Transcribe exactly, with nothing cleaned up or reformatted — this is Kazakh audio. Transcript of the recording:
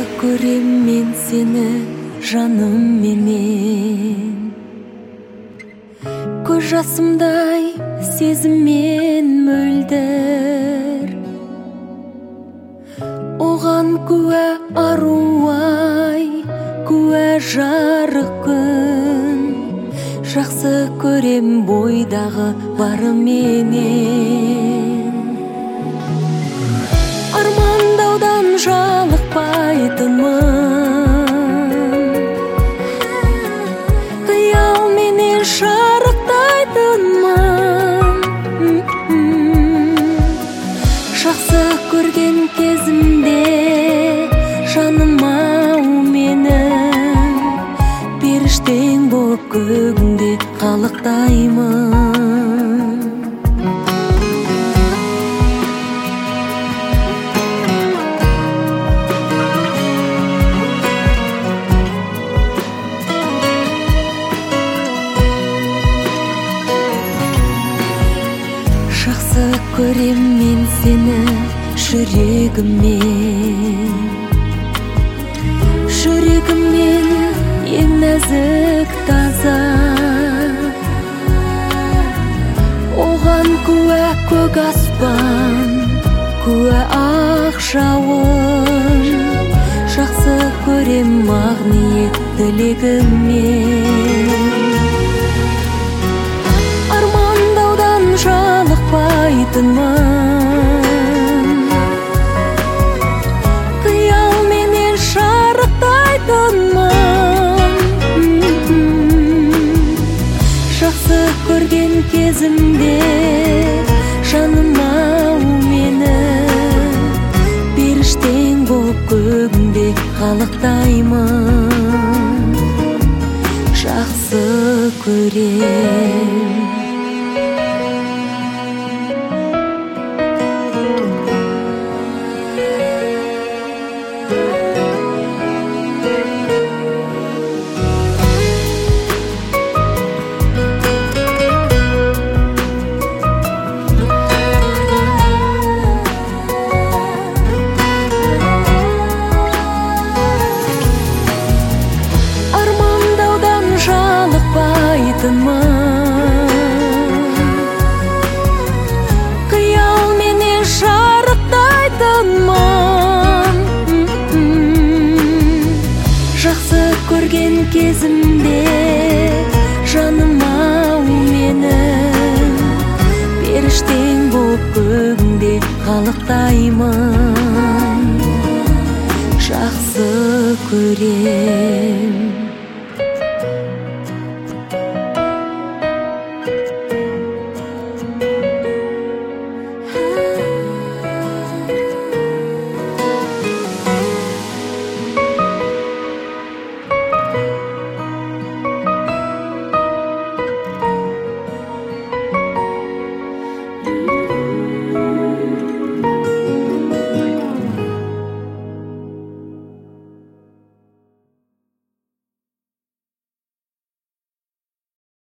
көрем мен сені жаным менен. Көз жасымдай сезіммен мөлдір, оған куә аруай, куә жарық күн. Жақсы көрем бойдағы бары менен. Армандаудан жалықпайтынмын, қиял менен шарықтайтынмын. Жақсы көрген кезімде жаныма менің, періштең боп көгіңде қалықтаймын. Жақсы көрем мен сені жүрегіммен, жүрегіммен ең нәзік таза. Оған куә көк аспан, куә ақ жауын. Жақсы көрем ақ ниет тілегіммен. Армандаудан жалықпайтынмын, қиял менен шарықтайтынмын. Жақсы көрген кезімде жаныма менің, періштең боп көгіңде қалықтаймын. Жақсы көрем. Қиял менен шарықтайтынмын. Жақсы көрген кезімде жаныма менің, періштең боп көгіңде қалықтаймын. Жақсы көрем.